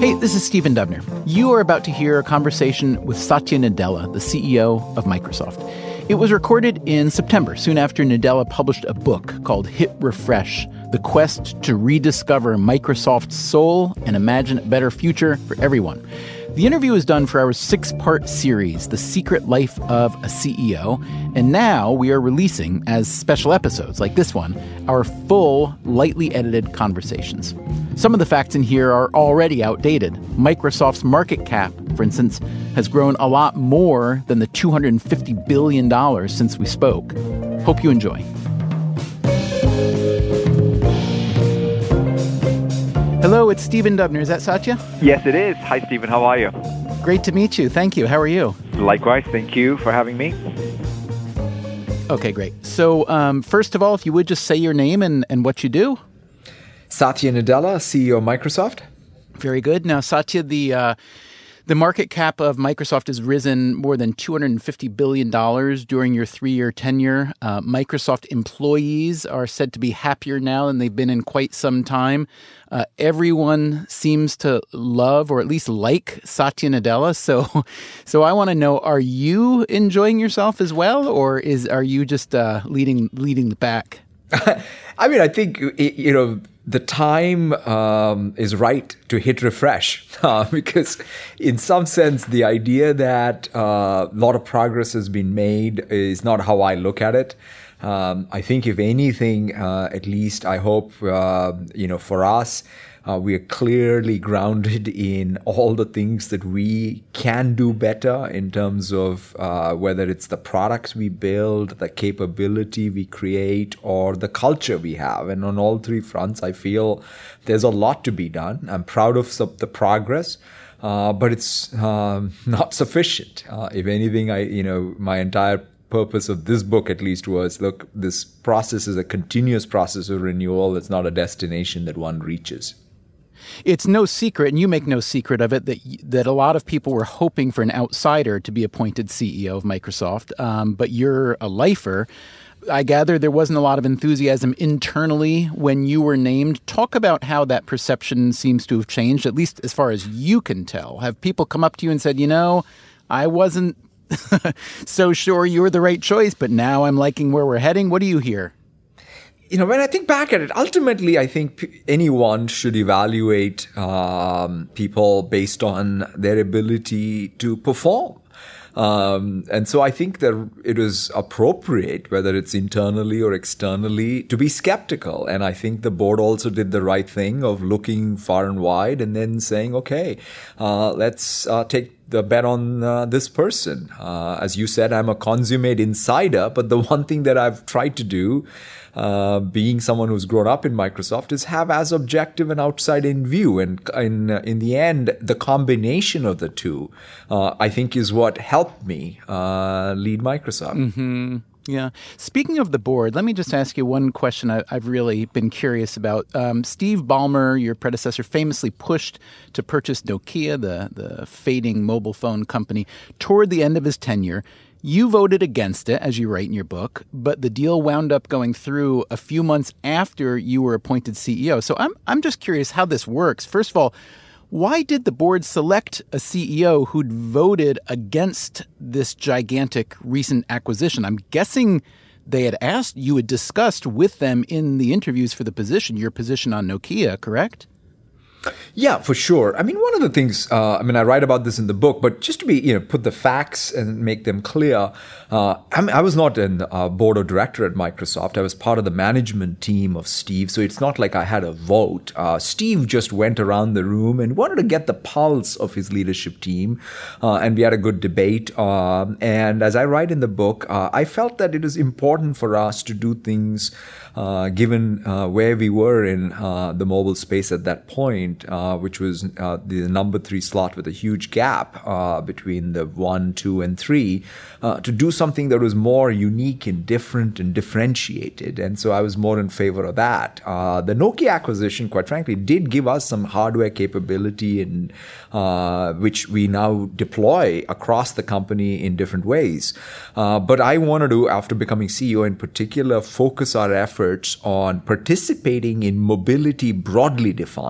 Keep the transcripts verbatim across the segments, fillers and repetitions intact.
Hey, this is Stephen Dubner. You are about to hear a conversation with Satya Nadella, the C E O of Microsoft. It was recorded in September, soon after Nadella published a book called Hit Refresh, The Quest to Rediscover Microsoft's Soul and Imagine a Better Future for Everyone. The interview was done for our six-part series, The Secret Life of a C E O, and now we are releasing, as special episodes like this one, our full, lightly edited conversations. Some of the facts in here are already outdated. Microsoft's market cap, for instance, has grown a lot more than the two hundred fifty billion dollars since we spoke. Hope you enjoy. Hello, it's Stephen Dubner. Is that Satya? Yes, it is. Hi, Stephen. How are you? Great to meet you. Thank you. How are you? Likewise. Thank you for having me. Okay, great. So um, first of all, if you would just say your name and, and what you do. Satya Nadella, C E O of Microsoft. Very good. Now, Satya, the uh, the market cap of Microsoft has risen more than two hundred fifty billion dollars during your three-year tenure. Uh, Microsoft employees are said to be happier now than they've been in quite some time. Uh, everyone seems to love or at least like Satya Nadella. So, so I want to know: are you enjoying yourself as well, or is are you just uh, leading leading the pack? I mean, I think you know. The time um, is right to hit refresh uh, because in some sense, the idea that uh, a lot of progress has been made is not how I look at it. Um, I think if anything, uh, at least I hope, uh, you know, for us, Uh, we are clearly grounded in all the things that we can do better in terms of uh, whether it's the products we build, the capability we create, or the culture we have. And on all three fronts, I feel there's a lot to be done. I'm proud of some, the progress, uh, but it's um, not sufficient. Uh, if anything, I, you know, my entire purpose of this book, at least, was, look, this process is a continuous process of renewal. It's not a destination that one reaches. It's no secret, and you make no secret of it, that that a lot of people were hoping for an outsider to be appointed C E O of Microsoft, um, but you're a lifer. I gather there wasn't a lot of enthusiasm internally when you were named. Talk about how that perception seems to have changed, at least as far as you can tell. Have people come up to you and said, you know, I wasn't so sure you were the right choice, but now I'm liking where we're heading? What do you hear? You know, when I think back at it, ultimately, I think p- anyone should evaluate um, people based on their ability to perform. Um, and so I think that it is appropriate, whether it's internally or externally, to be skeptical. And I think the board also did the right thing of looking far and wide and then saying, okay, uh, let's uh, take the bet on uh, this person. Uh, as you said, I'm a consummate insider, but the one thing that I've tried to do, uh, being someone who's grown up in Microsoft, is have as objective an outside-in view. And in, in the end, the combination of the two, uh, I think, is what helped me uh, lead Microsoft. Mm-hmm. Yeah. Speaking of the board, let me just ask you one question I, I've really been curious about. Um, Steve Ballmer, your predecessor, famously pushed to purchase Nokia, the, the fading mobile phone company, toward the end of his tenure. You voted against it, as you write in your book, but the deal wound up going through a few months after you were appointed C E O. So I'm I'm just curious how this works. First of all, why did the board select a C E O who'd voted against this gigantic recent acquisition? I'm guessing they had asked, you had discussed with them in the interviews for the position, your position on Nokia, correct? Yeah, for sure. I mean, one of the things, uh, I mean, I write about this in the book, but just to be, you know, put the facts and make them clear, uh, I, mean, I was not in uh, board of director at Microsoft. I was part of the management team of Steve. So it's not like I had a vote. Uh, Steve just went around the room and wanted to get the pulse of his leadership team. Uh, and we had a good debate. Um, and as I write in the book, uh, I felt that it is important for us to do things uh, given uh, where we were in uh, the mobile space at that point. Uh, which was uh, the number three slot with a huge gap uh, between the one, two, and three, uh, to do something that was more unique and different and differentiated. And so I was more in favor of that. Uh, the Nokia acquisition, quite frankly, did give us some hardware capability, and uh, which we now deploy across the company in different ways. Uh, but I wanted to, after becoming C E O in particular, focus our efforts on participating in mobility broadly defined. I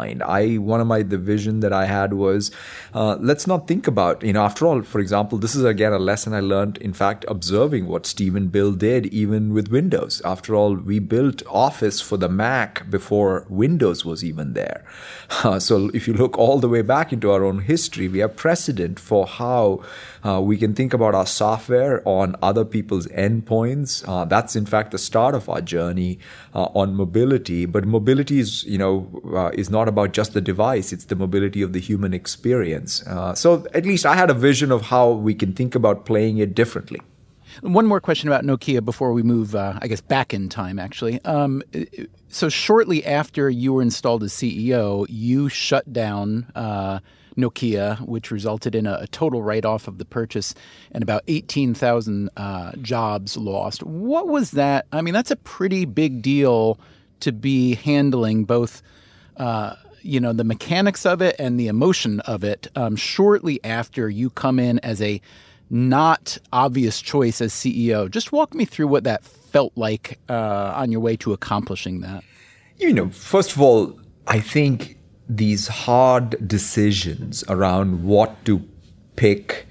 I one of my the vision that I had was uh, let's not think about, you know, after all, for example, this is again a lesson I learned, in fact, observing what Steve and Bill did even with Windows. After all, we built Office for the Mac before Windows was even there. Uh, so if you look all the way back into our own history, we have precedent for how uh, we can think about our software on other people's endpoints. Uh, that's in fact the start of our journey uh, on mobility. But mobility is, you know, uh, is not about just the device. It's the mobility of the human experience. Uh, so at least I had a vision of how we can think about playing it differently. One more question about Nokia before we move, uh, I guess, back in time, actually. Um, so shortly after you were installed as C E O, you shut down uh, Nokia, which resulted in a, a total write-off of the purchase and about eighteen thousand uh, jobs lost. What was that? I mean, that's a pretty big deal to be handling both uh, you know, the mechanics of it and the emotion of it um, shortly after you come in as a not obvious choice as C E O. Just walk me through what that felt like uh, on your way to accomplishing that. You know, first of all, I think these hard decisions around what to pick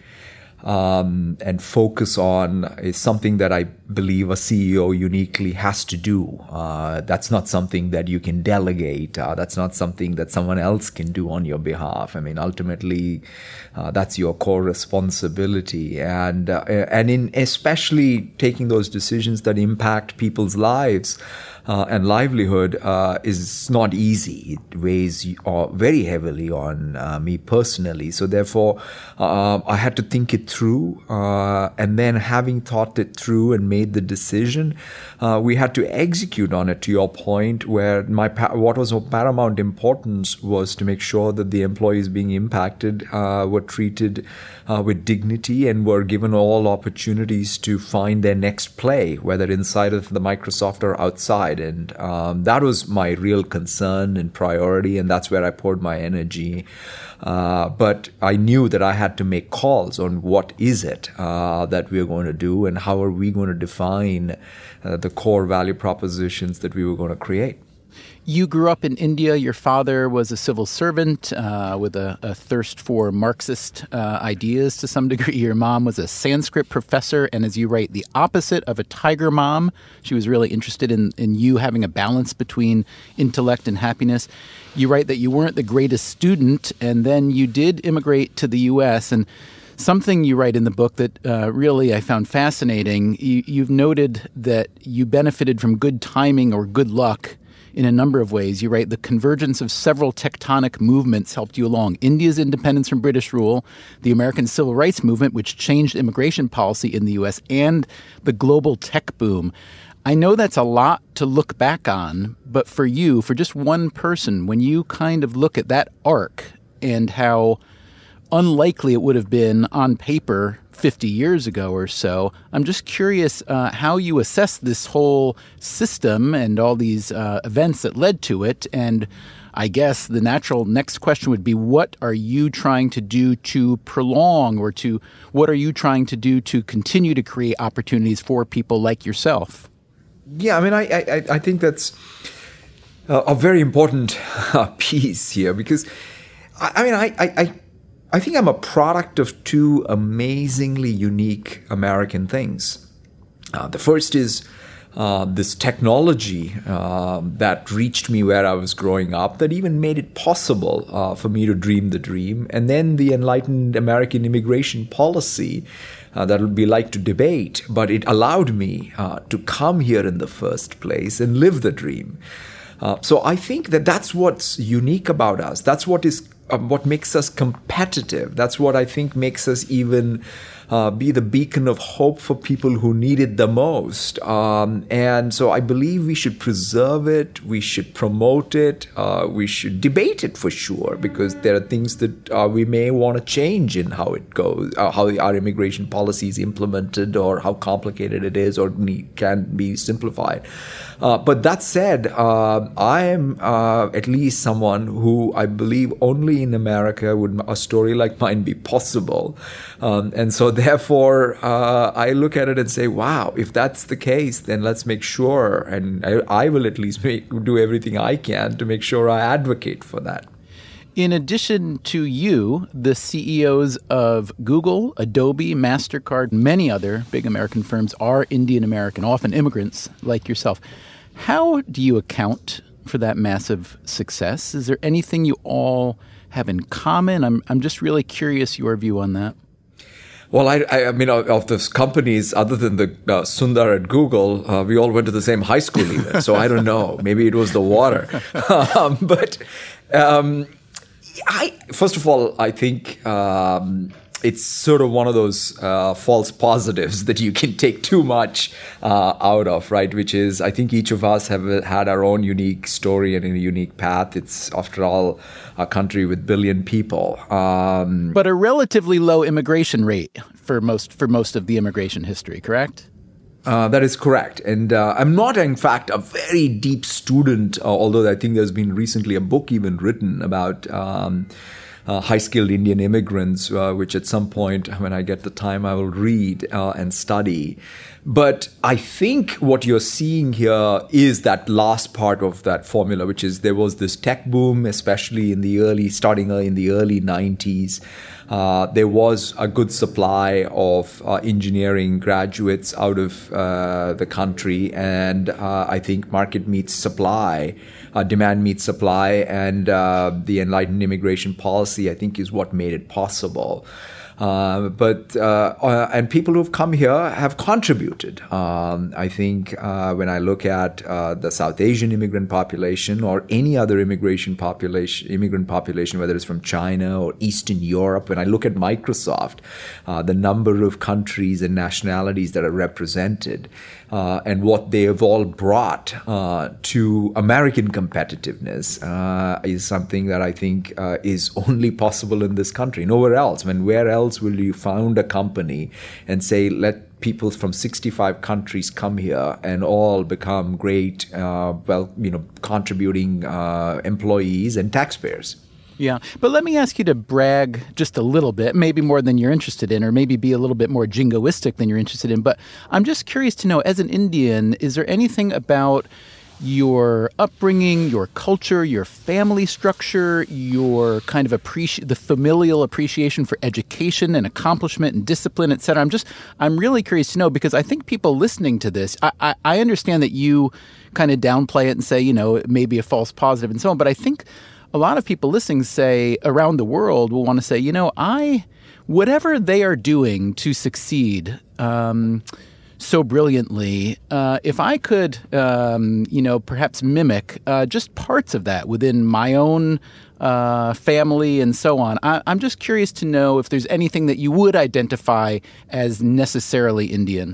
um, and focus on is something that I believe a C E O uniquely has to do. Uh, that's not something that you can delegate. Uh, that's not something that someone else can do on your behalf. I mean, ultimately, uh, that's your core responsibility. And uh, and in especially taking those decisions that impact people's lives uh, and livelihood uh, is not easy. It weighs uh, very heavily on uh, me personally. So therefore, uh, I had to think it through. Uh, and then having thought it through and made the decision, uh, we had to execute on it, to your point, where my pa- what was of paramount importance was to make sure that the employees being impacted uh, were treated uh, with dignity and were given all opportunities to find their next play, whether inside of the Microsoft or outside. And um, that was my real concern and priority, and that's where I poured my energy. Uh, but I knew that I had to make calls on what is it uh, that we are going to do and how are we going to define uh, the core value propositions that we were going to create. You grew up in India. Your father was a civil servant uh, with a, a thirst for Marxist uh, ideas to some degree. Your mom was a Sanskrit professor, and as you write, the opposite of a tiger mom. She was really interested in, in you having a balance between intellect and happiness. You write that you weren't the greatest student, and then you did immigrate to the U S, and something you write in the book that uh, really I found fascinating, you, you've noted that you benefited from good timing or good luck in a number of ways. You write, the convergence of several tectonic movements helped you along. India's independence from British rule, the American Civil Rights Movement, which changed immigration policy in the U S, and the global tech boom. I know that's a lot to look back on, but for you, for just one person, when you kind of look at that arc and how unlikely it would have been on paper fifty years ago or so, I'm just curious uh, how you assess this whole system and all these uh, events that led to it. And I guess the natural next question would be, what are you trying to do to prolong, or to what are you trying to do to continue to create opportunities for people like yourself? Yeah, I mean, I I, I think that's a very important piece here, because I, I mean, I, I, I I think I'm a product of two amazingly unique American things. Uh, the first is uh, this technology uh, that reached me where I was growing up, that even made it possible uh, for me to dream the dream. And then the enlightened American immigration policy uh, that would be like to debate, but it allowed me uh, to come here in the first place and live the dream. Uh, so I think that that's what's unique about us. That's what is uh, what makes us competitive. That's what I think makes us even uh, be the beacon of hope for people who need it the most. Um, and so I believe we should preserve it. We should promote it. Uh, we should debate it for sure, because there are things that uh, we may want to change in how it goes, uh, how our immigration policy is implemented, or how complicated it is, or need, can be simplified. Uh, but that said, uh, I am uh, at least someone who I believe only in America would a story like mine be possible. Um, and so therefore, uh, I look at it and say, wow, if that's the case, then let's make sure, and I, I will at least make, do everything I can to make sure I advocate for that. In addition to you, the C E Os of Google, Adobe, MasterCard, and many other big American firms are Indian American, often immigrants like yourself. How do you account for that massive success? Is there anything you all have in common? I'm I'm just really curious your view on that. Well, I, I mean, of, of those companies, other than the uh, Sundar at Google, uh, we all went to the same high school even. So I don't know. Maybe it was the water. um, but um, I, first of all, I think um, it's sort of one of those uh, false positives that you can take too much uh, out of, right? Which is, I think each of us have had our own unique story and a unique path. It's, after all, a country with billion people. Um, but a relatively low immigration rate for most for most of the immigration history, correct? Uh, that is correct. And uh, I'm not, in fact, a very deep student, uh, although I think there's been recently a book even written about Um, Uh, high-skilled Indian immigrants, uh, which at some point, when I get the time, I will read uh, and study. But I think what you're seeing here is that last part of that formula, which is there was this tech boom, especially in the early, starting in the early nineties. Uh, there was a good supply of uh, engineering graduates out of uh, the country, and uh, I think market meets supply. Uh, demand meets supply, and uh, the enlightened immigration policy, I think, is what made it possible. Uh, but uh, uh, and people who've come here have contributed. Um, I think uh, when I look at uh, the South Asian immigrant population or any other immigration population, immigrant population, whether it's from China or Eastern Europe, when I look at Microsoft, uh, the number of countries and nationalities that are represented, uh, and what they have all brought uh, to American competitiveness uh, is something that I think uh, is only possible in this country, nowhere else. I mean, where else will you found a company and say, let people from sixty-five countries come here and all become great, uh, well, you know, contributing uh, employees and taxpayers? Yeah. But let me ask you to brag just a little bit, maybe more than you're interested in, or maybe be a little bit more jingoistic than you're interested in. But I'm just curious to know, as an Indian, is there anything about your upbringing, your culture, your family structure, your kind of appreci- the familial appreciation for education and accomplishment and discipline, et cetera? I'm just, I'm really curious to know, because I think people listening to this, I, I, I understand that you kind of downplay it and say, you know, it may be a false positive and so on, but I think a lot of people listening say around the world will want to say, you know, I, whatever they are doing to succeed, um, so brilliantly, uh, if I could, um, you know, perhaps mimic uh, just parts of that within my own uh, family and so on, I, I'm just curious to know if there's anything that you would identify as necessarily Indian.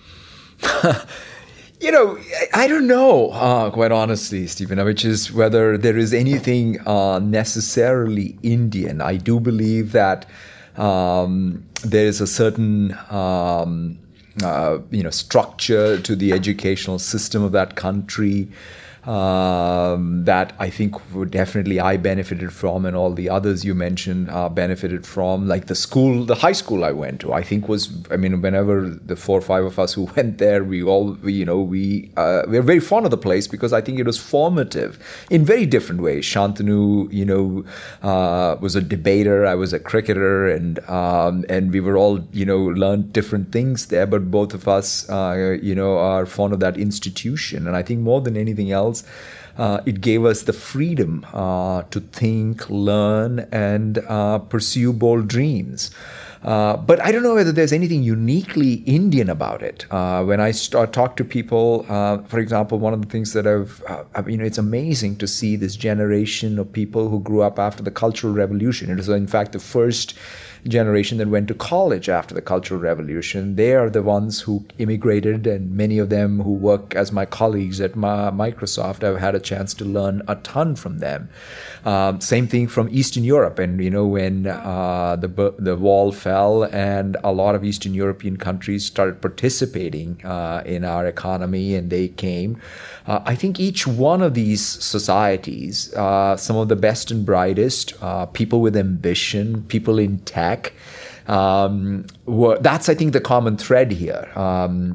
You know, I don't know, uh, quite honestly, Stephen, which is whether there is anything uh, necessarily Indian. I do believe that um, there is a certain Um, Uh, you know, structure to the educational system of that country um, that I think would definitely I benefited from, and all the others you mentioned uh, benefited from. Like the school, the high school I went to, I think was, I mean, whenever the four or five of us who went there, we all, we, you know, we uh, we were very fond of the place because I think it was formative in very different ways. Shantanu, you know, uh, was a debater. I was a cricketer, and um, and we were all, you know, learned different things there. But both of us, uh, you know, are fond of that institution, and I think more than anything else, Uh, it gave us the freedom uh, to think, learn, and uh, pursue bold dreams. Uh, but I don't know whether there's anything uniquely Indian about it. Uh, when I start talk to people, uh, for example, one of the things that I've, uh, you know, it's amazing to see this generation of people who grew up after the Cultural Revolution. It was, in fact, the first generation that went to college after the Cultural Revolution. They are the ones who immigrated, and many of them who work as my colleagues at my Microsoft. I've had a chance to learn a ton from them. Um, same thing from Eastern Europe. And, you know, when uh, the the wall fell and a lot of Eastern European countries started participating uh, in our economy and they came, uh, I think each one of these societies, uh, some of the best and brightest, uh, people with ambition, people in tech, um, were, that's, I think, the common thread here. Um,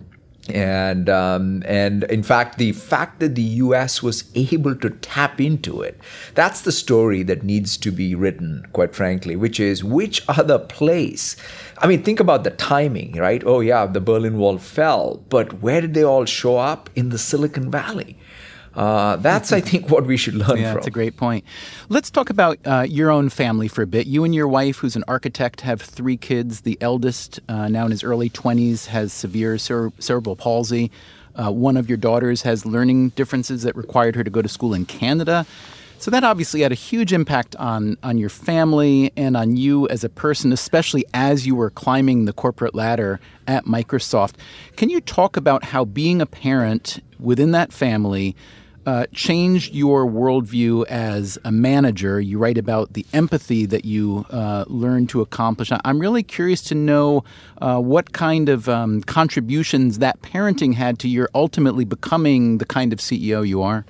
And um, and in fact, the fact that the U S was able to tap into it, that's the story that needs to be written, quite frankly, which is which other place? I mean, think about the timing, right? Oh, yeah, the Berlin Wall fell, but where did they all show up? In the Silicon Valley. Uh, that's, I think, what we should learn yeah, from. That's a great point. Let's talk about uh, your own family for a bit. You and your wife, who's an architect, have three kids. The eldest, uh, now in his early twenties, has severe cere- cerebral palsy. Uh, one of your daughters has learning differences that required her to go to school in Canada. So that obviously had a huge impact on, on your family and on you as a person, especially as you were climbing the corporate ladder at Microsoft. Can you talk about how being a parent within that family Uh, changed your worldview as a manager? You write about the empathy that you uh, learned to accomplish. I'm really curious to know uh, what kind of um, contributions that parenting had to your ultimately becoming the kind of C E O you are.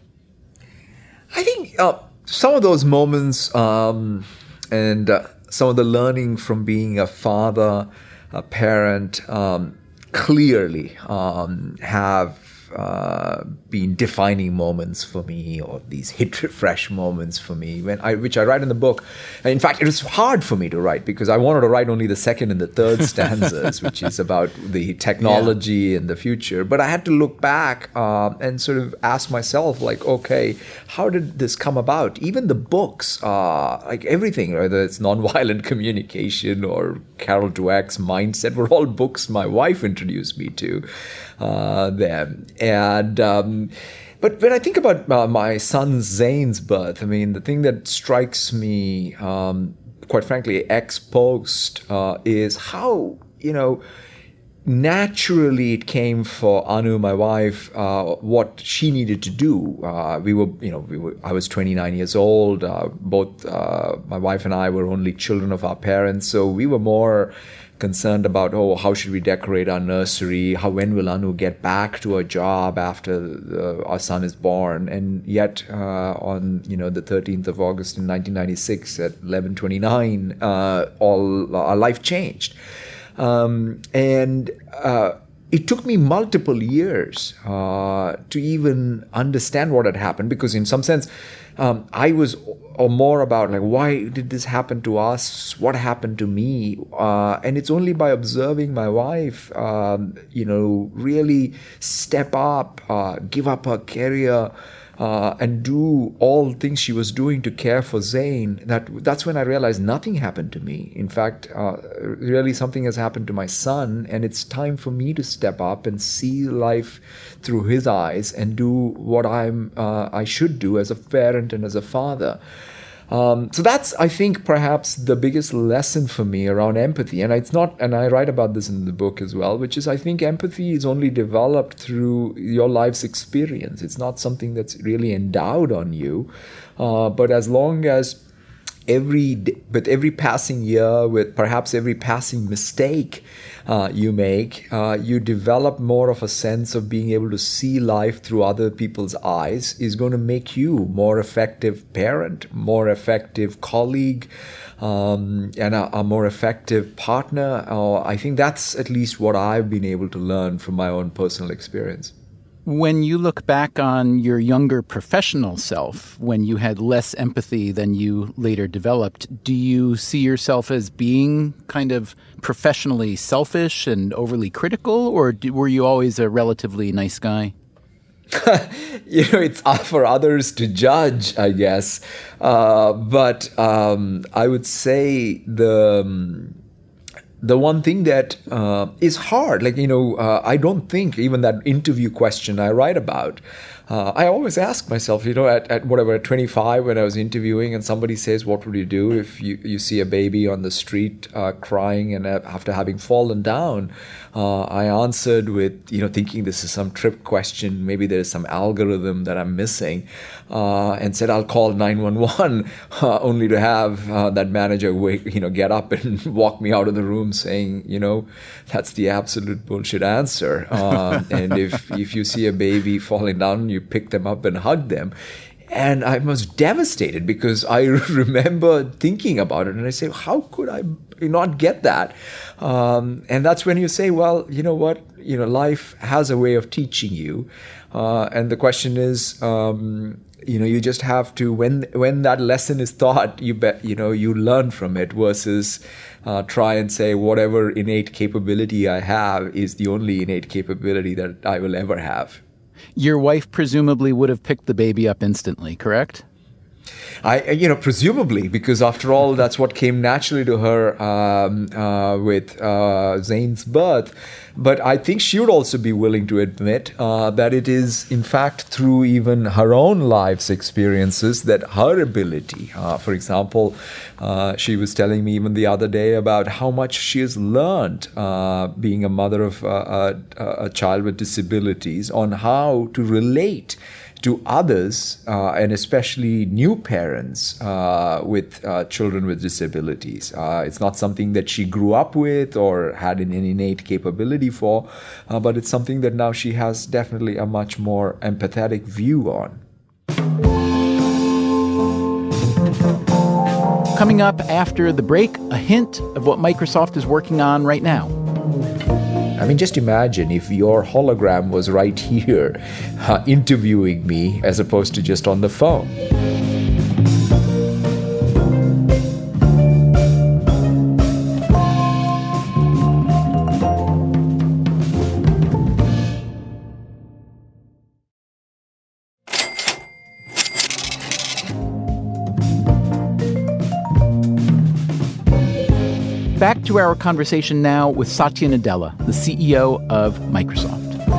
I think uh, some of those moments um, and uh, some of the learning from being a father, a parent, um, clearly um, have Uh, been defining moments for me, or these hit refresh moments for me, when I, which I write in the book. And in fact, it was hard for me to write because I wanted to write only the second and the third stanzas, which is about the technology yeah. and the future. But I had to look back uh, and sort of ask myself, like, okay, how did this come about? Even the books, uh, like everything, whether it's nonviolent communication or Carol Dweck's Mindset, were all books my wife introduced me to. Uh, them. And um, but when I think about uh, my son Zane's birth, I mean, the thing that strikes me, um, quite frankly, ex post, uh, is how, you know, naturally it came for Anu, my wife, uh, what she needed to do. Uh, we were, you know, we were. I was twenty-nine years old. Uh, both uh, my wife and I were only children of our parents, so we were more concerned about, oh, how should we decorate our nursery? How, when will Anu get back to a job after uh, our son is born? And yet, uh, on you know the thirteenth of August in nineteen ninety-six at eleven twenty-nine, uh, all our life changed, um, and uh, it took me multiple years uh, to even understand what had happened, because in some sense, um, I was or more about like, why did this happen to us? What happened to me? Uh, and it's only by observing my wife, um, you know, really step up, uh, give up her career, uh, and do all things she was doing to care for Zane, that that's when I realized nothing happened to me. In fact, uh, really something has happened to my son, and it's time for me to step up and see life through his eyes and do what I'm uh, I should do as a parent and as a father. Um, so that's, I think, perhaps the biggest lesson for me around empathy. And it's not, and I write about this in the book as well, which is I think empathy is only developed through your life's experience. It's not something that's really endowed on you. Uh, but as long as every, with every passing year, with perhaps every passing mistake uh, you make, uh, you develop more of a sense of being able to see life through other people's eyes, is going to make you more effective parent, more effective colleague, um, and a, a more effective partner. Uh, I think that's at least what I've been able to learn from my own personal experience. When you look back on your younger professional self, when you had less empathy than you later developed, do you see yourself as being kind of professionally selfish and overly critical, or do, were you always a relatively nice guy? You know, it's for others to judge, I guess. Uh, but um, I would say the... Um, The one thing that uh, is hard, like, you know, uh, I don't think even that interview question I write about, uh, I always ask myself, you know, at, at whatever, at twenty-five when I was interviewing and somebody says, what would you do if you, you see a baby on the street uh, crying and after having fallen down? Uh, I answered with, you know, thinking this is some trick question, maybe there's some algorithm that I'm missing, uh, and said, I'll call nine one one, uh, only to have uh, that manager wake, you know, get up and walk me out of the room saying, you know, that's the absolute bullshit answer. Uh, and if, if you see a baby falling down, you pick them up and hug them. And I was devastated because I remember thinking about it and I say, how could I not get that? Um, and that's when you say, well, you know what? You know, life has a way of teaching you. Uh, and the question is, um, you know, you just have to, when when that lesson is taught, you bet, you know, you learn from it versus uh, try and say whatever innate capability I have is the only innate capability that I will ever have. Your wife presumably would have picked the baby up instantly, correct? I, you know, presumably, because after all, that's what came naturally to her um, uh, with uh, Zane's birth. But I think she would also be willing to admit uh, that it is, in fact, through even her own life's experiences that her ability, uh, for example, uh, she was telling me even the other day about how much she has learned uh, being a mother of uh, a, a child with disabilities on how to relate to others, uh, and especially new parents uh, with uh, children with disabilities. Uh, it's not something that she grew up with or had an innate capability for, uh, but it's something that now she has definitely a much more empathetic view on. Coming up after the break, a hint of what Microsoft is working on right now. I mean, just imagine if your hologram was right here uh, interviewing me as opposed to just on the phone. Back to our conversation now with Satya Nadella, the C E O of Microsoft.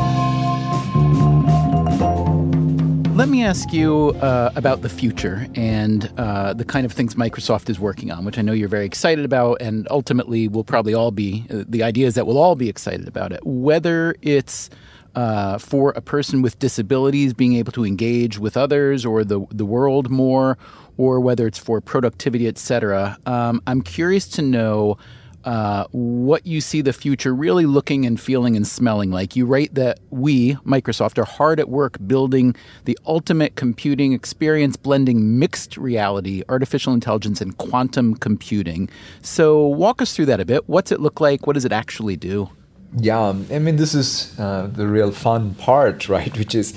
Let me ask you uh, about the future and uh, the kind of things Microsoft is working on, which I know you're very excited about, and ultimately we'll probably all be, uh, the idea is that we'll all be excited about it. Whether it's uh, for a person with disabilities being able to engage with others or the, the world more, or whether it's for productivity, et cetera. Um, I'm curious to know uh, what you see the future really looking and feeling and smelling like. You write that we, Microsoft, are hard at work building the ultimate computing experience, blending mixed reality, artificial intelligence, and quantum computing. So walk us through that a bit. What's it look like? What does it actually do? Yeah, I mean, this is uh, the real fun part, right? Which is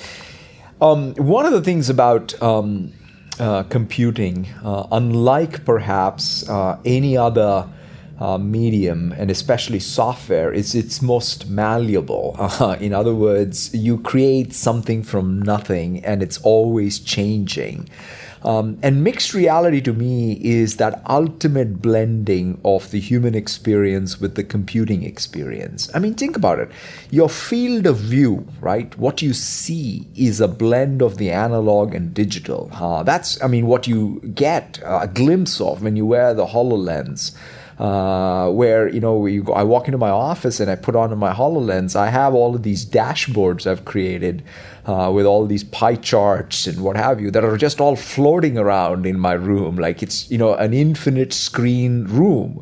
um, one of the things about Um, Uh, computing, uh, unlike perhaps uh, any other uh, medium, and especially software, is it's most malleable. Uh, in other words, you create something from nothing and it's always changing. Um, and mixed reality to me is that ultimate blending of the human experience with the computing experience. I mean, think about it. Your field of view, right? What you see is a blend of the analog and digital. Uh, that's, I mean, what you get a glimpse of when you wear the HoloLens. Uh, where, you know, you go, I walk into my office and I put on my HoloLens. I have all of these dashboards I've created uh, with all these pie charts and what have you that are just all floating around in my room. Like it's, you know, an infinite screen room.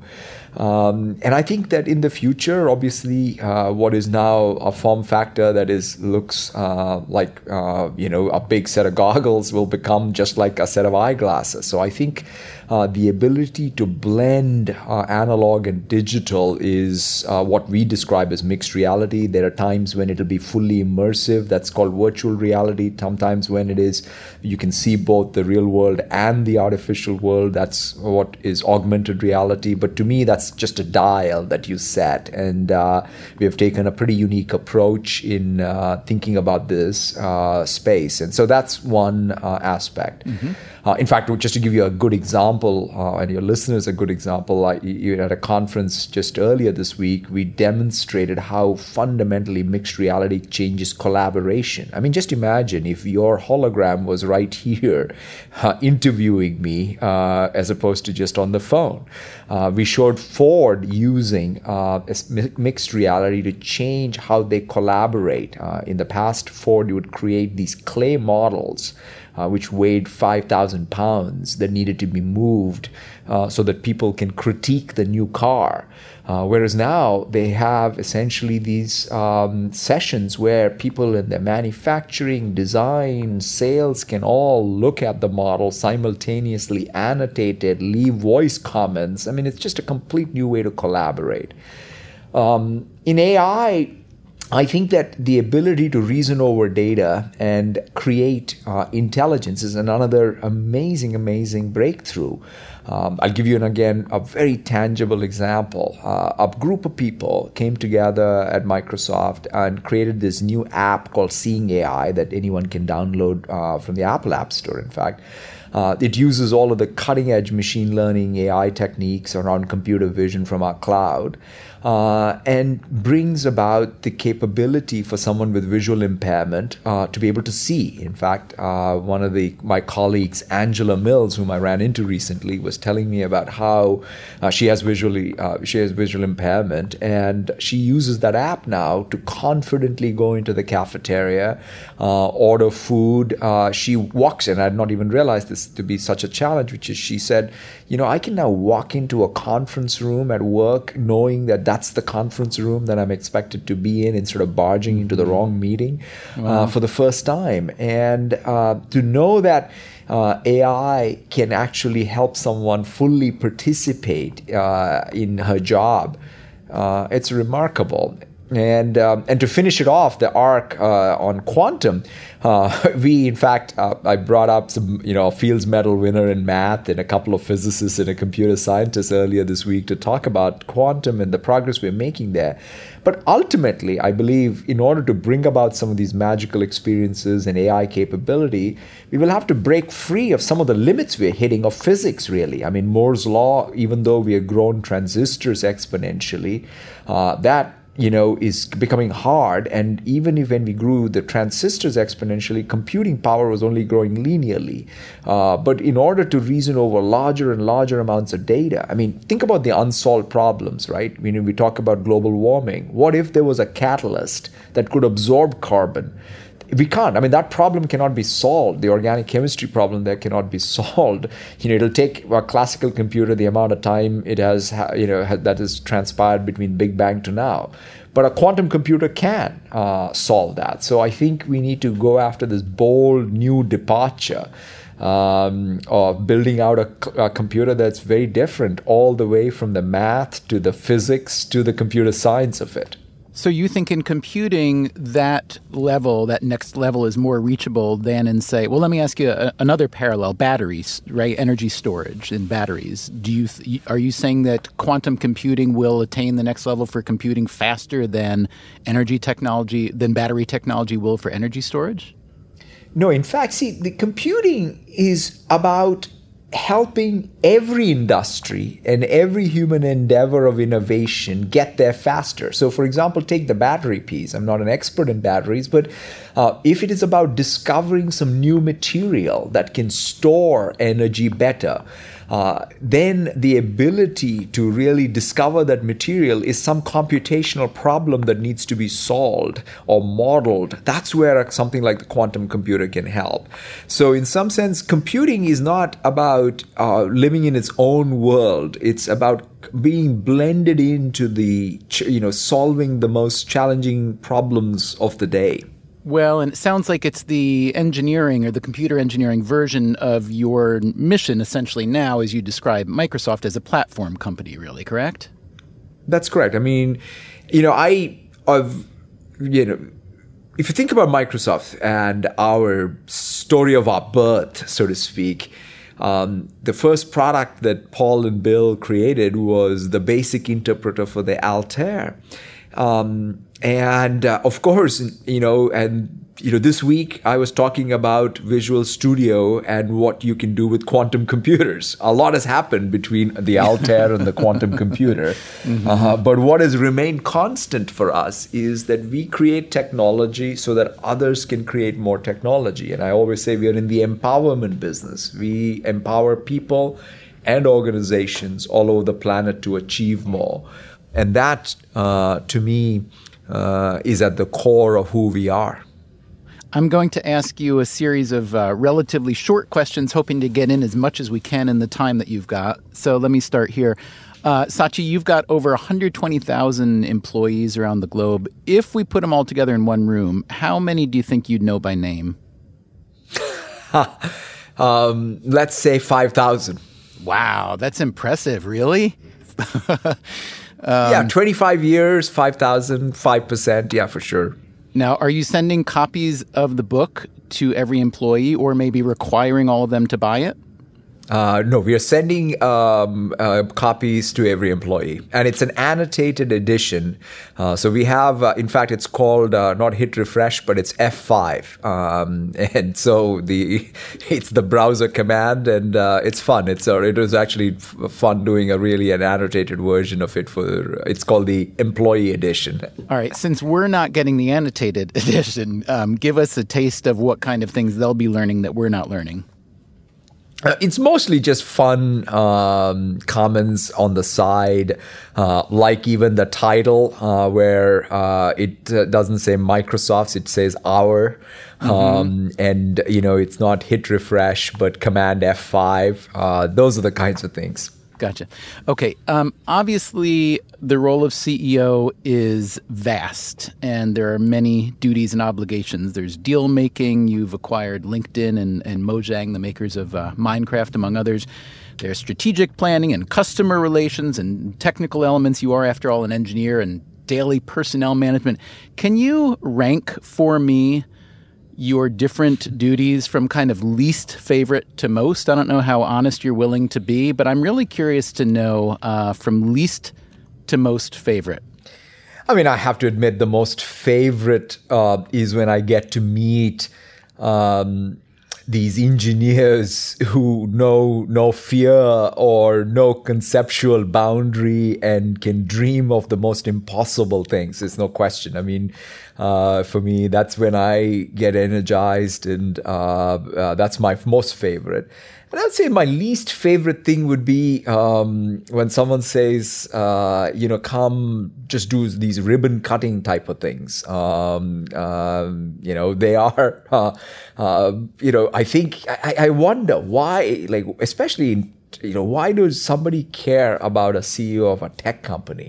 Um, and I think that in the future, obviously, uh, what is now a form factor that is looks uh, like, uh, you know, a big set of goggles will become just like a set of eyeglasses. So I think uh, the ability to blend uh, analog and digital is uh, what we describe as mixed reality. There are times when it'll be fully immersive. That's called virtual reality. Sometimes when it is, you can see both the real world and the artificial world. That's what is augmented reality. But to me, that's just a dial that you set, and uh, we have taken a pretty unique approach in uh, thinking about this uh, space, and so that's one uh, aspect. Mm-hmm. Uh, in fact, just to give you a good example, uh, and your listeners a good example, I, you at a conference just earlier this week, we demonstrated how fundamentally mixed reality changes collaboration. I mean, just imagine if your hologram was right here uh, interviewing me uh, as opposed to just on the phone. Uh, we showed Ford using uh, mixed reality to change how they collaborate. Uh, in the past, Ford would create these clay models uh, which weighed five thousand pounds that needed to be moved uh, so that people can critique the new car. Uh, whereas now they have essentially these um, sessions where people in their manufacturing, design, sales can all look at the model simultaneously, annotate it, leave voice comments. I mean, it's just a complete new way to collaborate. Um, in A I, I think that the ability to reason over data and create uh, intelligence is another amazing, amazing breakthrough. Um, I'll give you, an, again, a very tangible example. Uh, a group of people came together at Microsoft and created this new app called Seeing A I that anyone can download uh, from the Apple App Store, in fact. Uh, it uses all of the cutting-edge machine learning A I techniques around computer vision from our cloud uh, and brings about the capability for someone with visual impairment uh, to be able to see. In fact, uh, one of the my colleagues, Angela Mills, whom I ran into recently, was telling me about how uh, she has visually uh, she has visual impairment, and she uses that app now to confidently go into the cafeteria, uh, order food. Uh, she walks in. I had not even realized this to be such a challenge, which is she said, you know, I can now walk into a conference room at work knowing that that's the conference room that I'm expected to be in instead of barging into the wrong meeting wow. uh, for the first time. And uh, to know that uh, A I can actually help someone fully participate uh, in her job, uh, it's remarkable. And um, and to finish it off, the arc uh, on quantum, uh, we in fact uh, I brought up some you know Fields Medal winner in math and a couple of physicists and a computer scientist earlier this week to talk about quantum and the progress we're making there. But ultimately, I believe in order to bring about some of these magical experiences and A I capability, we will have to break free of some of the limits we're hitting of physics. Really, I mean Moore's law. Even though we have grown transistors exponentially, uh, that. you know, is becoming hard. And even if when we grew the transistors exponentially, computing power was only growing linearly. Uh, but in order to reason over larger and larger amounts of data, I mean, think about the unsolved problems, right? I mean, we talk about global warming. What if there was a catalyst that could absorb carbon? We can't. I mean, that problem cannot be solved. The organic chemistry problem there cannot be solved. You know, it'll take a classical computer the amount of time it has, you know, that has transpired between Big Bang to now. But a quantum computer can uh, solve that. So I think we need to go after this bold new departure um, of building out a, a computer that's very different, all the way from the math to the physics to the computer science of it. So you think in computing that level, that next level is more reachable than in, say, well, let me ask you a, another parallel, batteries, right? Energy storage in batteries. Do you th- are you saying that quantum computing will attain the next level for computing faster than energy technology, than battery technology will for energy storage? No, in fact, see, the computing is about helping every industry and every human endeavor of innovation get there faster. So, for example, take the battery piece. I'm not an expert in batteries, but uh, if it is about discovering some new material that can store energy better, uh, then the ability to really discover that material is some computational problem that needs to be solved or modeled. That's where something like the quantum computer can help. So in some sense, computing is not about uh, living in its own world. It's about being blended into the, you know, solving the most challenging problems of the day. Well, and it sounds like it's the engineering or the computer engineering version of your mission essentially now, as you describe Microsoft as a platform company, really, correct? That's correct. I mean, you know, I, I've, you know, if you think about Microsoft and our story of our birth, so to speak, um, the first product that Paul and Bill created was the basic interpreter for the Altair. Um, and uh, of course, you know, and you know, this week I was talking about Visual Studio and what you can do with quantum computers. A lot has happened between the Altair and the quantum computer. Mm-hmm. Uh, but what has remained constant for us is that we create technology so that others can create more technology. And I always say we are in the empowerment business. We empower people and organizations all over the planet to achieve more. And that, uh, to me, uh, is at the core of who we are. I'm going to ask you a series of uh, relatively short questions, hoping to get in as much as we can in the time that you've got. So let me start here. Uh, Satya, you've got over one hundred twenty thousand employees around the globe. If we put them all together in one room, how many do you think you'd know by name? um, let's say five thousand. Wow, that's impressive. Really? um, yeah, twenty-five years, five thousand, five percent. Yeah, for sure. Now, are you sending copies of the book to every employee or maybe requiring all of them to buy it? Uh, no, we are sending um, uh, copies to every employee, and it's an annotated edition. Uh, so we have, uh, in fact, it's called uh, not Hit Refresh, but it's F five, um, and so the it's the browser command, and uh, it's fun. It's uh, it was actually f- fun doing a really an annotated version of it for. It's called the Employee Edition. All right, since we're not getting the annotated edition, um, give us a taste of what kind of things they'll be learning that we're not learning. Uh, it's mostly just fun um, comments on the side, uh, like even the title uh, where uh, it uh, doesn't say Microsoft's, it says our. Mm-hmm. Um, and, you know, it's not hit refresh, but command F five. Uh, those are the kinds of things. Gotcha. Okay. Um, obviously, the role of C E O is vast, and there are many duties and obligations. There's deal making. You've acquired LinkedIn and, and Mojang, the makers of uh, Minecraft, among others. There's strategic planning and customer relations and technical elements. You are, after all, an engineer, and daily personnel management. Can you rank for me your different duties from kind of least favorite to most? I don't know how honest you're willing to be, but I'm really curious to know uh, from least to most favorite. I mean, I have to admit the most favorite uh, is when I get to meet um, these engineers who know no fear or no conceptual boundary and can dream of the most impossible things. There's no question. I mean, uh, for me, that's when I get energized, and uh, uh, that's my most favorite. And I'd say my least favorite thing would be um, when someone says, uh, you know, come just do these ribbon cutting type of things. Um, um, you know, they are, uh, uh, you know, I think, I, I wonder why, like, especially in, you know, why does somebody care about a C E O of a tech company?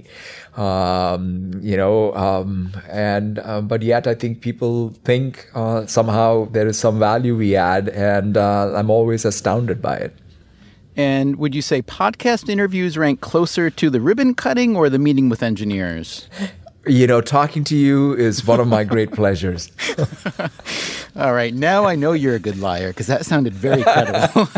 Um, you know, um, and, uh, but yet I think people think uh, somehow there is some value we add, and uh, I'm always astounded by it. And would you say podcast interviews rank closer to the ribbon cutting or the meeting with engineers? You know, talking to you is one of my great pleasures. All right. Now I know you're a good liar, because that sounded very credible.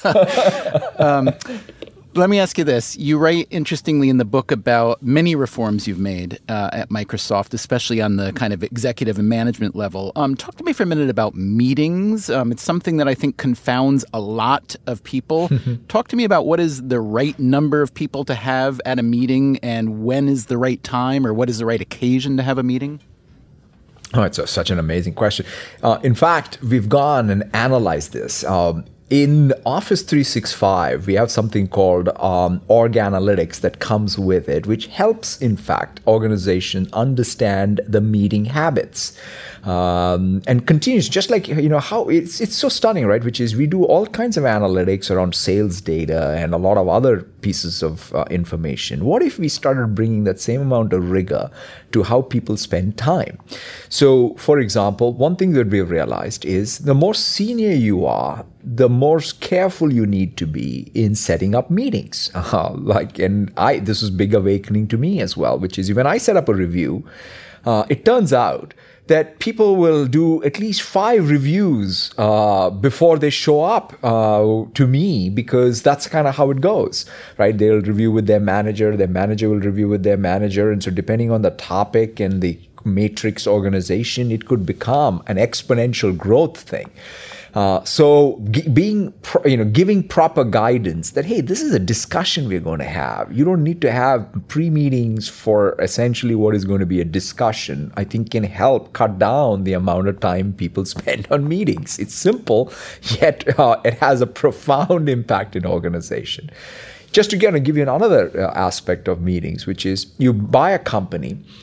um, let me ask you this. You write, interestingly, in the book about many reforms you've made uh, at Microsoft, especially on the kind of executive and management level. Um, talk to me for a minute about meetings. Um, it's something that I think confounds a lot of people. Talk to me about what is the right number of people to have at a meeting, and when is the right time, or what is the right occasion to have a meeting? Oh, it's a, such an amazing question. Uh, in fact, we've gone and analyzed this. Um, in Office three sixty-five, we have something called um, Org Analytics that comes with it, which helps, in fact, organizations understand the meeting habits. Um, and continues, just like, you know, how it's it's so stunning, right? Which is we do all kinds of analytics around sales data and a lot of other pieces of uh, information. What if we started bringing that same amount of rigor to how people spend time? So, for example, one thing that we've realized is the more senior you are, the more careful you need to be in setting up meetings. Uh, like, and I, this was big awakening to me as well, which is when I set up a review, uh, it turns out that people will do at least five reviews uh, before they show up uh, to me, because that's kind of how it goes, right? They'll review with their manager, their manager will review with their manager. And so depending on the topic and the matrix organization, it could become an exponential growth thing. Uh, so g- being, pro- you know, giving proper guidance that, hey, this is a discussion we're going to have. You don't need to have pre-meetings for essentially what is going to be a discussion, I think can help cut down the amount of time people spend on meetings. It's simple, yet uh, it has a profound impact in organization. Just to again give you another uh, aspect of meetings, which is you buy a company,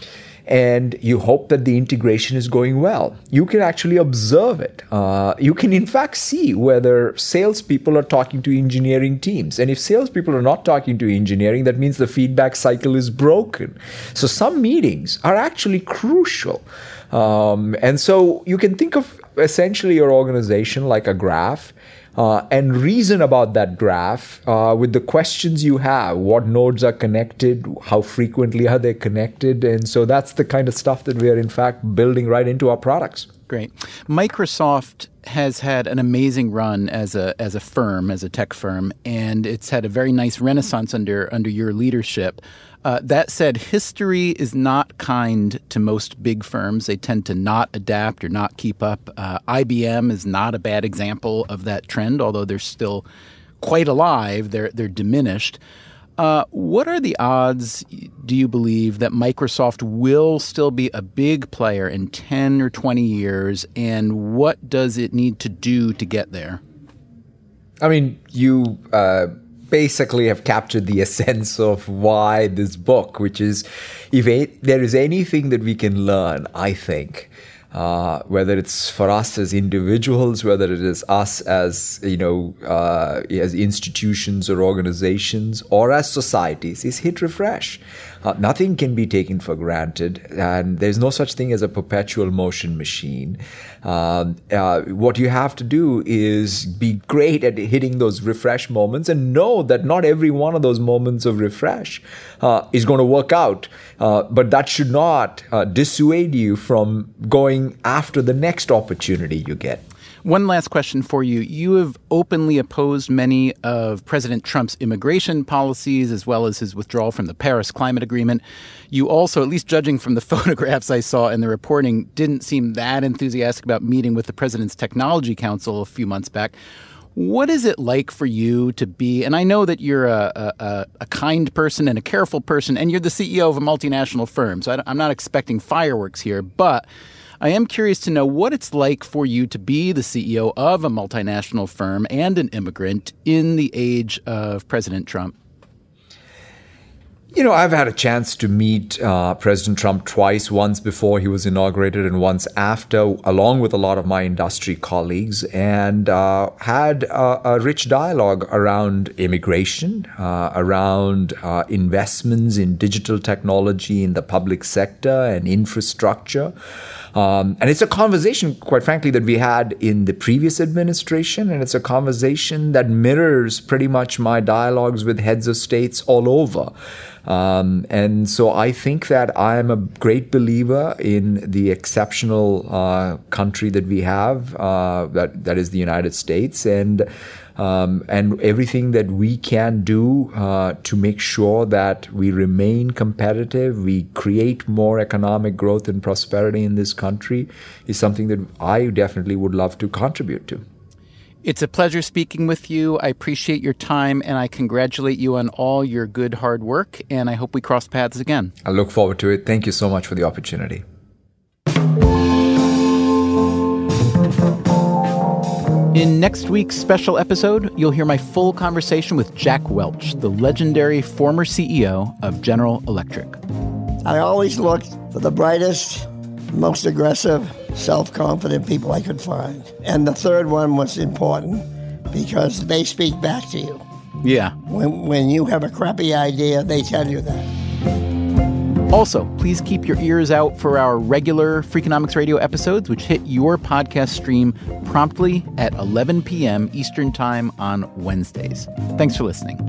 and you hope that the integration is going well. You can actually observe it. Uh, you can, in fact, see whether salespeople are talking to engineering teams. And if salespeople are not talking to engineering, that means the feedback cycle is broken. So some meetings are actually crucial. Um, and so you can think of essentially your organization like a graph. Uh, and reason about that graph uh, with the questions you have. What nodes are connected? How frequently are they connected? And so that's the kind of stuff that we are, in fact, building right into our products. Great. Microsoft has had an amazing run as a as a firm, as a tech firm, and it's had a very nice renaissance under under your leadership. Uh, that said, history is not kind to most big firms. They tend to not adapt or not keep up. Uh, I B M is not a bad example of that trend, although they're still quite alive. They're they're diminished. Uh, what are the odds, do you believe, that Microsoft will still be a big player in ten or twenty years, and what does it need to do to get there? I mean, you uh, basically have captured the essence of why this book, which is if a- there is anything that we can learn, I think, Uh, whether it's for us as individuals, whether it is us as, you know, uh, as institutions or organizations or as societies, is hit refresh. Uh, nothing can be taken for granted, and there's no such thing as a perpetual motion machine. Uh, uh, what you have to do is be great at hitting those refresh moments and know that not every one of those moments of refresh uh, is going to work out. Uh, but that should not uh, dissuade you from going after the next opportunity you get. One last question for you. You have openly opposed many of President Trump's immigration policies as well as his withdrawal from the Paris Climate Agreement. You also, at least judging from the photographs I saw in the reporting, didn't seem that enthusiastic about meeting with the President's Technology Council a few months back. What is it like for you to be, and I know that you're a, a, a kind person and a careful person, and you're the C E O of a multinational firm, so I, I'm not expecting fireworks here, but I am curious to know what it's like for you to be the C E O of a multinational firm and an immigrant in the age of President Trump. You know, I've had a chance to meet uh, President Trump twice, once before he was inaugurated and once after, along with a lot of my industry colleagues, and uh, had a, a rich dialogue around immigration, uh, around uh, investments in digital technology in the public sector and infrastructure. Um, and it's a conversation, quite frankly, that we had in the previous administration, and it's a conversation that mirrors pretty much my dialogues with heads of states all over. Um, and so I think that I am a great believer in the exceptional uh, country that we have, uh, that that is the United States, and um, and everything that we can do uh, to make sure that we remain competitive, we create more economic growth and prosperity in this country is something that I definitely would love to contribute to. It's a pleasure speaking with you. I appreciate your time, and I congratulate you on all your good hard work, and I hope we cross paths again. I look forward to it. Thank you so much for the opportunity. In next week's special episode, you'll hear my full conversation with Jack Welch, the legendary former C E O of General Electric. I always looked for the brightest, most aggressive, self-confident people I could find. And the third one was important because they speak back to you. Yeah. When, when you have a crappy idea, they tell you that. Also, please keep your ears out for our regular Freakonomics Radio episodes, which hit your podcast stream promptly at eleven p.m. Eastern Time on Wednesdays. Thanks for listening.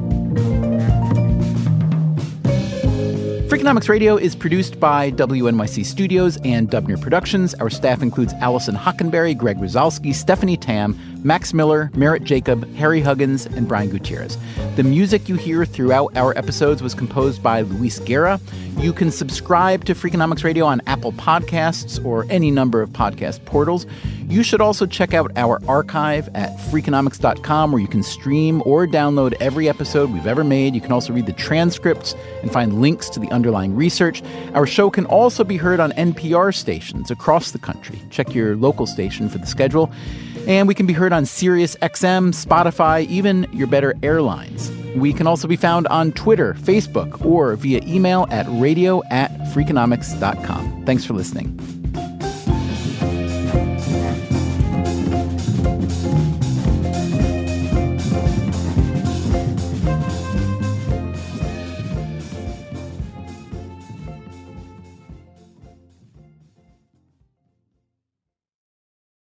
Freakonomics Radio is produced by W N Y C Studios and Dubner Productions. Our staff includes Allison Hockenberry, Greg Rozalski, Stephanie Tam, Max Miller, Merritt Jacob, Harry Huggins, and Brian Gutierrez. The music you hear throughout our episodes was composed by Luis Guerra. You can subscribe to Freakonomics Radio on Apple Podcasts or any number of podcast portals. You should also check out our archive at Freakonomics dot com, where you can stream or download every episode we've ever made. You can also read the transcripts and find links to the underlying research. Our show can also be heard on N P R stations across the country. Check your local station for the schedule. And we can be heard on Sirius X M, Spotify, even your better airlines. We can also be found on Twitter, Facebook, or via email at radio at freakonomics dot com. Thanks for listening.